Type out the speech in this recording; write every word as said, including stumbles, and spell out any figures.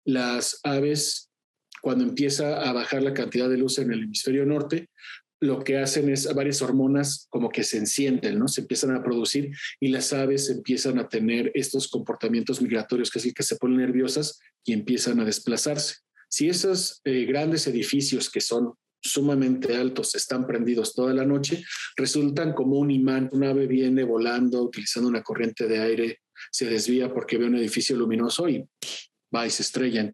las aves, cuando empieza a bajar la cantidad de luz en el hemisferio norte, lo que hacen es varias hormonas como que se encienden, ¿no? Se empiezan a producir y las aves empiezan a tener estos comportamientos migratorios, que es el que se ponen nerviosas y empiezan a desplazarse. Si esos eh, grandes edificios que son sumamente altos están prendidos toda la noche, resultan como un imán. Un ave viene volando, utilizando una corriente de aire, se desvía porque ve un edificio luminoso y va y se estrella.